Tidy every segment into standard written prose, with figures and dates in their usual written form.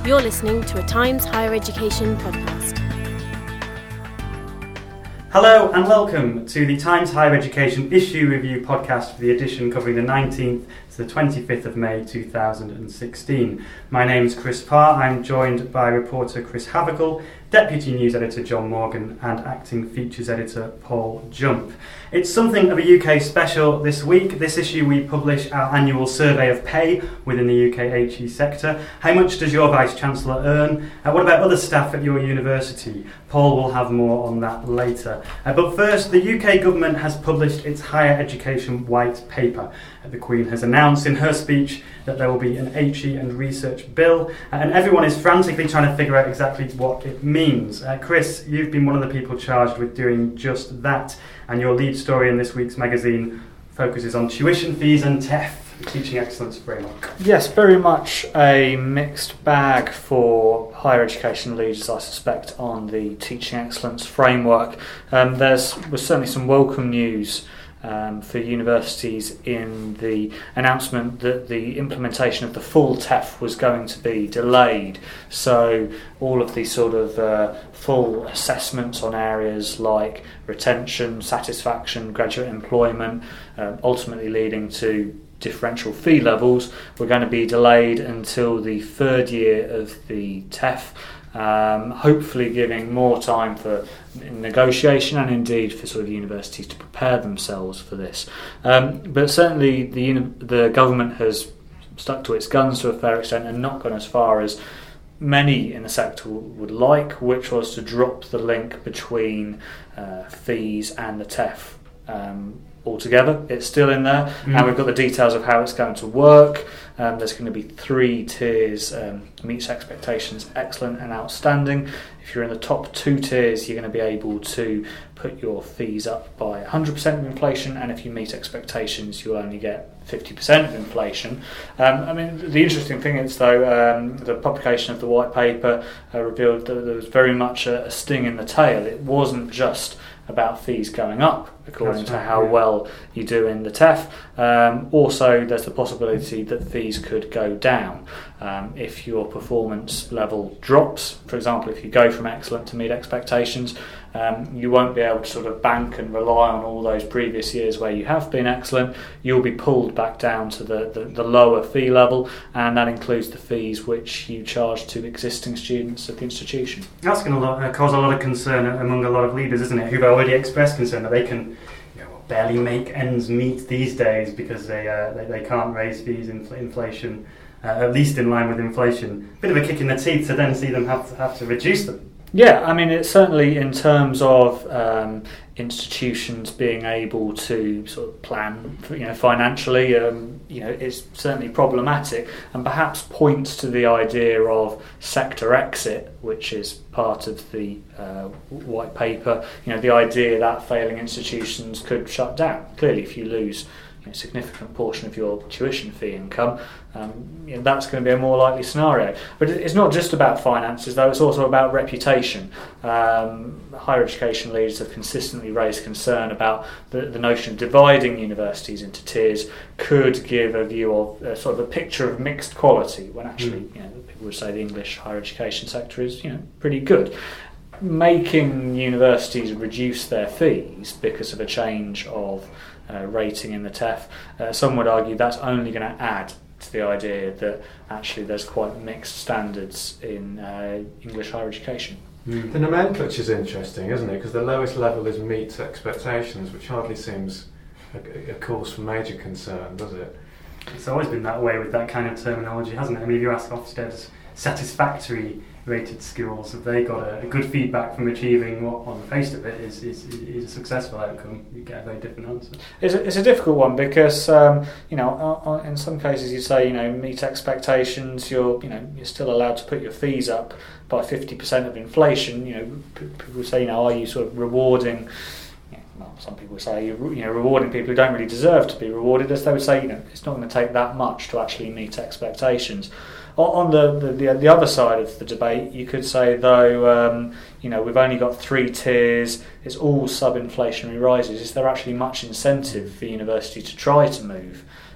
You're listening to a Times Higher Education podcast. Hello and welcome to the Times Higher Education Issue Review podcast for the edition covering the 19th to the 25th of May 2016. My name's Chris Parr. I'm joined by reporter Chris Havicle, Deputy News Editor John Morgan and Acting Features Editor Paul Jump. It's something of a UK special this week. This issue we publish our annual survey of pay within the UK HE sector. How much does your Vice-Chancellor earn? What about other staff at your university? Paul will have more on that later. But first, the UK government has published its Higher Education White Paper. The Queen has announced in her speech that there will be an HE and research bill, and everyone is frantically trying to figure out exactly what it means. Chris, you've been one of the people charged with doing just that, and your lead story in this week's magazine focuses on tuition fees and TEF, the Teaching Excellence Framework. Yes, very much a mixed bag for higher education leaders, I suspect, on the Teaching Excellence Framework. There was certainly some welcome news for universities in the announcement that the implementation of the full TEF was going to be delayed. So all of these sort of full assessments on areas like retention, satisfaction, graduate employment, ultimately leading to differential fee levels, were going to be delayed until the third year of the TEF. Hopefully giving more time for negotiation and indeed for sort of universities to prepare themselves for this. But certainly the government has stuck to its guns to a fair extent and not gone as far as many in the sector would like, which was to drop the link between fees and the TEF altogether. It's still in there, and we've got the details of how it's going to work. There's going to be 3 tiers: meets expectations, excellent and outstanding. If you're in the top 2 tiers, you're going to be able to put your fees up by 100% of inflation, and if you meet expectations, you'll only get 50% of inflation. The interesting thing is, though, the publication of the white paper revealed that there was very much a sting in the tail. It wasn't just about fees going up according to how well you do in the TEF. Also, there's the possibility that fees could go down if your performance level drops. For example, if you go from excellent to meet expectations, you won't be able to sort of bank and rely on all those previous years where you have been excellent. You'll be pulled back down to the lower fee level, and that includes the fees which you charge to existing students at the institution. That's going to cause a lot of concern among a lot of leaders, isn't it, who've already expressed concern that they can barely make ends meet these days because they can't raise fees in inflation, at least in line with inflation. Bit of a kick in the teeth to then see them have to reduce them. Yeah, it's certainly in terms of institutions being able to sort of plan, financially. It's certainly problematic, and perhaps points to the idea of sector exit, which is part of the white paper. The idea that failing institutions could shut down. Clearly, if you lose a significant portion of your tuition fee income, that's going to be a more likely scenario. But it's not just about finances, though, it's also about reputation. Higher education leaders have consistently raised concern about the notion of dividing universities into tiers could give a view of sort of a picture of mixed quality, when actually people would say the English higher education sector is pretty good. Making universities reduce their fees because of a change of rating in the TEF, some would argue that's only going to add to the idea that actually there's quite mixed standards in English higher education. The nomenclature is interesting, isn't it? Because the lowest level is meet expectations, which hardly seems a cause for major concern, does it? It's always been that way with that kind of terminology, hasn't it? If you ask Ofsted's satisfactory rated schools, have they got a good feedback from achieving what on the face of it is a successful outcome, you get a very different answer. It's a difficult one because in some cases you say meet expectations, you're still allowed to put your fees up by 50% of inflation. People say are you sort of rewarding? Some people say rewarding people who don't really deserve to be rewarded, as they would say it's not going to take that much to actually meet expectations. On the other side of the debate, you could say, though, we've only got 3 tiers, it's all sub-inflationary rises. Is there actually much incentive for university to try to move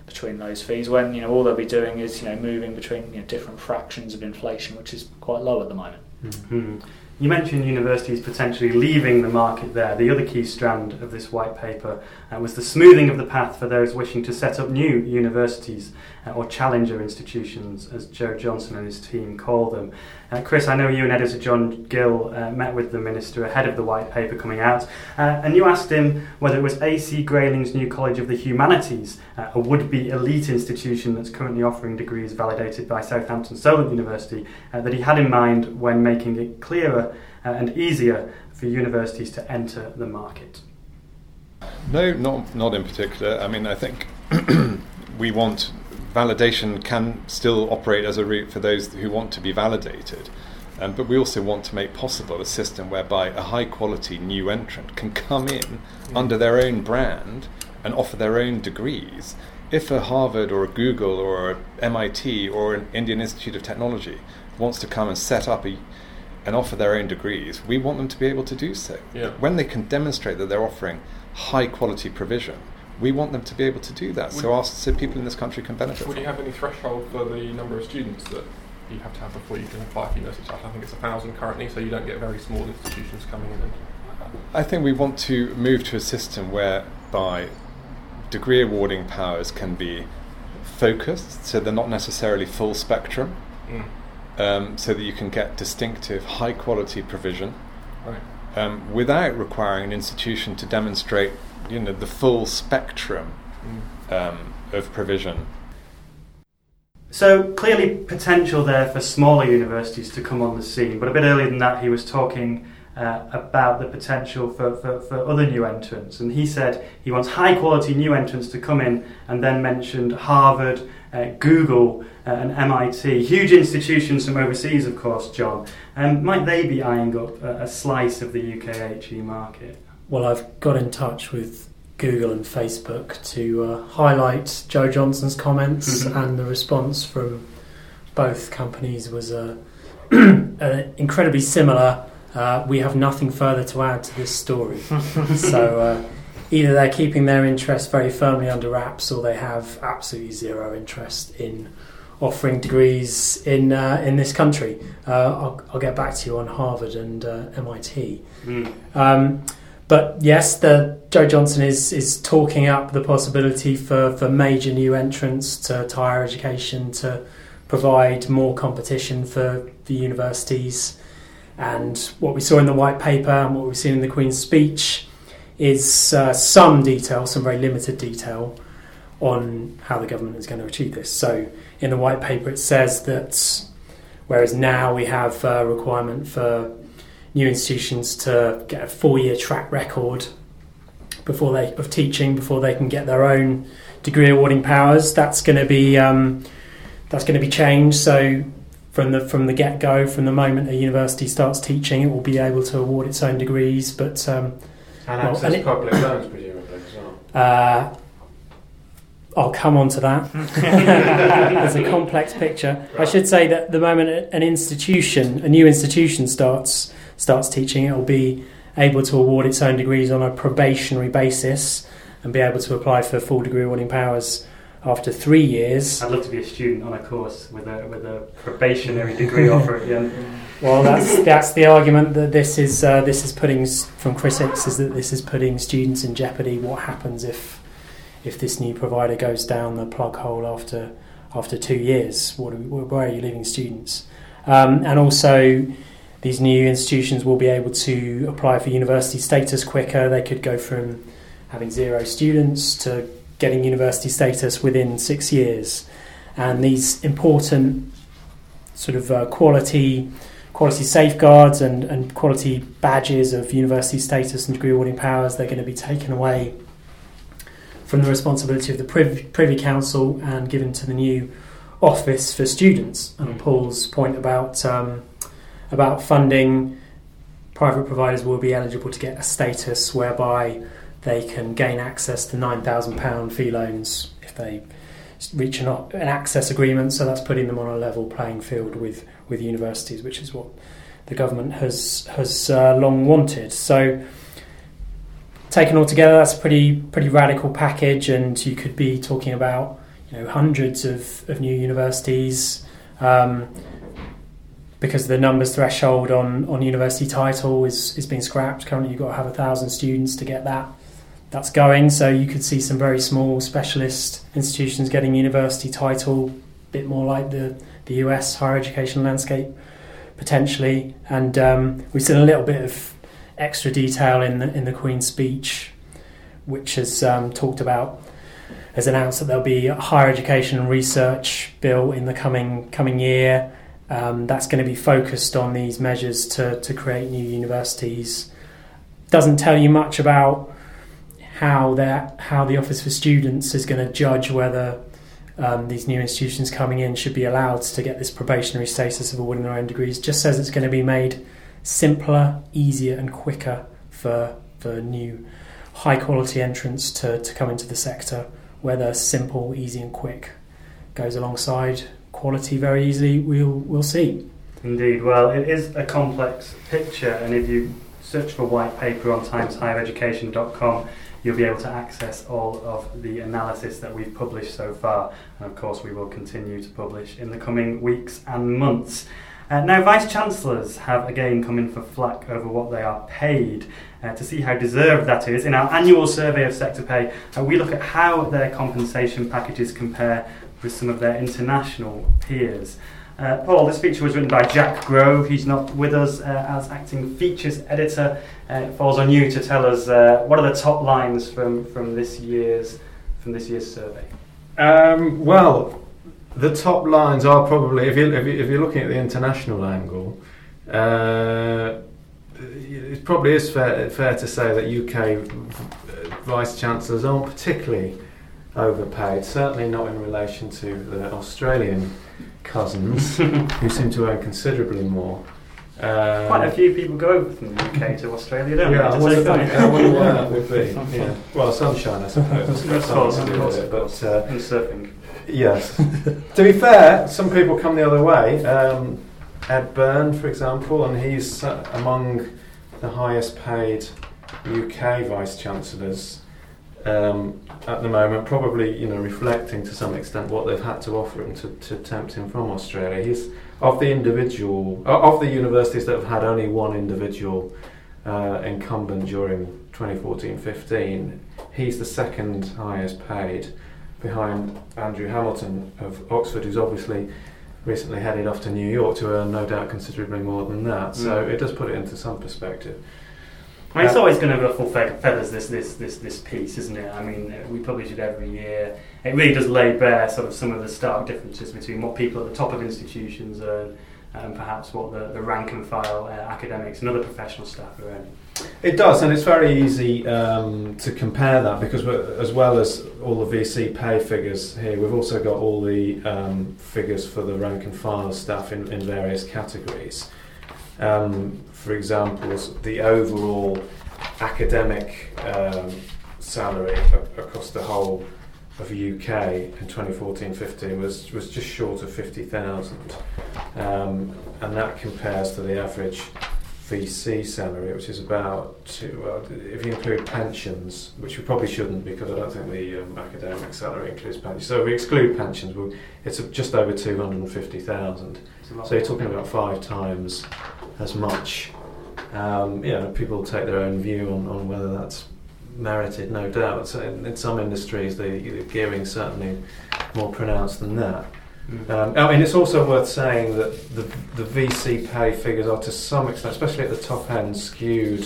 between those fees when all they'll be doing is moving between different fractions of inflation, which is quite low at the moment. Mm-hmm. You mentioned universities potentially leaving the market there. The other key strand of this white paper was the smoothing of the path for those wishing to set up new universities or challenger institutions, as Joe Johnson and his team call them. Chris, I know you and editor John Gill met with the Minister ahead of the white paper coming out, and you asked him whether it was AC Grayling's new College of the Humanities, a would-be elite institution that's currently offering degrees validated by Southampton Solent University, that he had in mind when making it clearer and easier for universities to enter the market. No, not in particular. I mean, I think we want validation can still operate as a route for those who want to be validated, but we also want to make possible a system whereby a high-quality new entrant can come in under their own brand and offer their own degrees. If a Harvard or a Google or an MIT or an Indian Institute of Technology wants to come and set up and offer their own degrees, we want them to be able to do so. Yeah. When they can demonstrate that they're offering high-quality provision, we want them to be able to do that, so people in this country can benefit. Would you have any threshold for the number of students that you have to have before you can apply for university? I think it's 1,000 currently, so you don't get very small institutions coming in. I think we want to move to a system whereby degree awarding powers can be focused, so they're not necessarily full spectrum, so that you can get distinctive, high-quality provision, right, without requiring an institution to demonstrate the full spectrum of provision. So clearly potential there for smaller universities to come on the scene, but a bit earlier than that he was talking about the potential for other new entrants, and he said he wants high quality new entrants to come in, and then mentioned Harvard, Google and MIT, huge institutions from overseas of course, John. Might they be eyeing up a slice of the UK HE market? Well, I've got in touch with Google and Facebook to highlight Joe Johnson's comments, and the response from both companies was incredibly similar. We have nothing further to add to this story. So either they're keeping their interest very firmly under wraps, or they have absolutely zero interest in offering degrees in this country. I'll get back to you on Harvard and MIT. But yes, Joe Johnson is talking up the possibility for major new entrants to higher education to provide more competition for the universities. And what we saw in the white paper and what we've seen in the Queen's speech is some detail, some very limited detail, on how the government is going to achieve this. So in the white paper it says that whereas now we have a requirement for new institutions to get a 4-year track record of teaching before they can get their own degree awarding powers, that's going to be changed. So from the get-go, from the moment a university starts teaching, it will be able to award its own degrees, but and access public loans presumably as well. I'll come on to that. There's a complex picture. Right. I should say that the moment a new institution starts teaching, it will be able to award its own degrees on a probationary basis and be able to apply for full degree awarding powers after 3 years. I'd love to be a student on a course with a probationary degree offer at the end. Well, that's the argument that this is putting from critics, is that this is putting students in jeopardy. What happens if this new provider goes down the plug hole after 2 years? Where are you leaving students? And also, these new institutions will be able to apply for university status quicker. They could go from having 0 students to getting university status within 6 years. And these important sort of quality safeguards and quality badges of university status and degree awarding powers, they're going to be taken away from the responsibility of the Privy Council and given to the new Office for Students. And Paul's point about funding, private providers will be eligible to get a status whereby they can gain access to £9,000 fee loans if they reach an access agreement. So that's putting them on a level playing field with universities, which is what the government has long wanted. So taken all together, that's a pretty radical package, and you could be talking about hundreds of new universities. Because the numbers threshold on university title is being scrapped. Currently, you've got to have 1,000 students to get that's going. So you could see some very small specialist institutions getting university title, a bit more like the US higher education landscape potentially. And we've seen a little bit of extra detail in the Queen's speech, which has talked about, has announced that there'll be a higher education and research bill in the coming year. That's going to be focused on these measures to create new universities. Doesn't tell you much about how the Office for Students is going to judge whether these new institutions coming in should be allowed to get this probationary status of awarding their own degrees. Just says it's going to be made simpler, easier and quicker for new high quality entrants to come into the sector. Whether simple, easy and quick goes alongside quality very easily, we'll see. Indeed. Well, it is a complex picture, and if you search for white paper on timeshighereducation.com, you'll be able to access all of the analysis that we've published so far, and of course we will continue to publish in the coming weeks and months. Now, Vice-Chancellors have again come in for flack over what they are paid. To see how deserved that is, in our annual survey of sector pay, we look at how their compensation packages compare with some of their international peers. Paul, this feature was written by Jack Grove. He's not with us as acting features editor. It falls on you to tell us what are the top lines from this year's survey. Well, the top lines are probably, if you're looking at the international angle, it probably is fair to say that UK Vice-Chancellors aren't particularly overpaid, certainly not in relation to the Australian cousins, who seem to earn considerably more. Quite a few people go over from the UK to Australia, don't they? I wonder why that would be. Yeah. Well, sunshine, I suppose. Of course, and surfing. Yes. To be fair, some people come the other way. Ed Byrne, for example, and he's among the highest paid UK Vice-Chancellors at the moment, probably reflecting to some extent what they've had to offer him to tempt him from Australia. He's of the universities that have had only one individual incumbent during 2014-15, he's the second highest paid, behind Andrew Hamilton of Oxford, who's obviously recently headed off to New York to earn no doubt considerably more than that. So it does put it into some perspective. I mean, it's always going to ruffle feathers, this piece, isn't it? I mean, we publish it every year. It really does lay bare sort of some of the stark differences between what people at the top of institutions earn and perhaps what the rank and file academics and other professional staff are earning. It does, and it's very easy to compare that, because as well as all the VC pay figures here, we've also got all the figures for the rank and file staff in various categories. For example, the overall academic salary across the whole of the UK in 2014-15 was just short of 50,000, and that compares to the average VC salary, which is about if you include pensions, which we probably shouldn't, because I don't think the academic salary includes pensions. So if we exclude pensions, it's just over 250,000. So you're talking about 5 times as much. People take their own view on whether that's merited, no doubt. So in some industries, the gearing's certainly more pronounced than that. It's also worth saying that the VC pay figures are to some extent, especially at the top end, skewed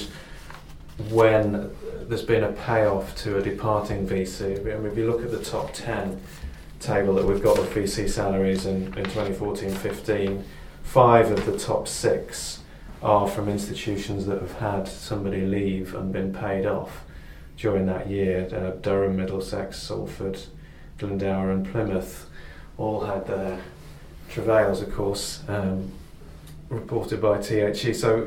when there's been a payoff to a departing VC. I mean, if you look at the top 10 table that we've got with VC salaries in 2014-15, 5 of the top 6 are from institutions that have had somebody leave and been paid off during that year. Durham, Middlesex, Salford, Glendower and Plymouth all had their travails, of course, reported by THE. So,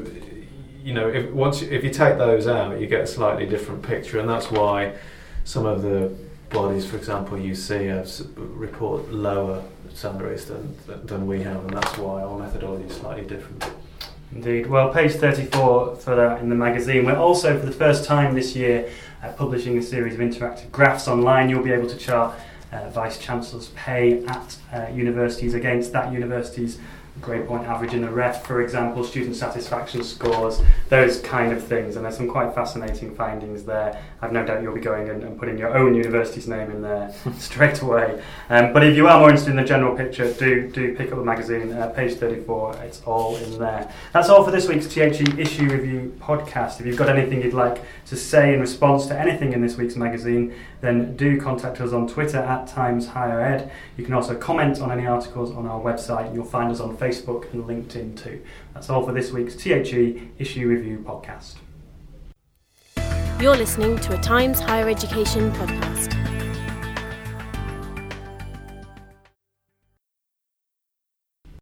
if you take those out, you get a slightly different picture, and that's why some of the bodies, for example, UC, report lower salaries than we have, and that's why our methodology is slightly different. Indeed. Well, page 34 for that in the magazine. We're also, for the first time this year, publishing a series of interactive graphs online. You'll be able to chart Vice-Chancellors pay at universities against that university's grade point average in the ref, for example, student satisfaction scores, those kind of things, and there's some quite fascinating findings there. I've no doubt you'll be going and putting your own university's name in there straight away. But if you are more interested in the general picture, do pick up the magazine, page 34, it's all in there. That's all for this week's THE Issue Review podcast. If you've got anything you'd like to say in response to anything in this week's magazine, then do contact us on Twitter at Times Higher Ed. You can also comment on any articles on our website. You'll find us on Facebook and LinkedIn too. That's all for this week's THE Issue Review podcast. You're listening to a Times Higher Education podcast.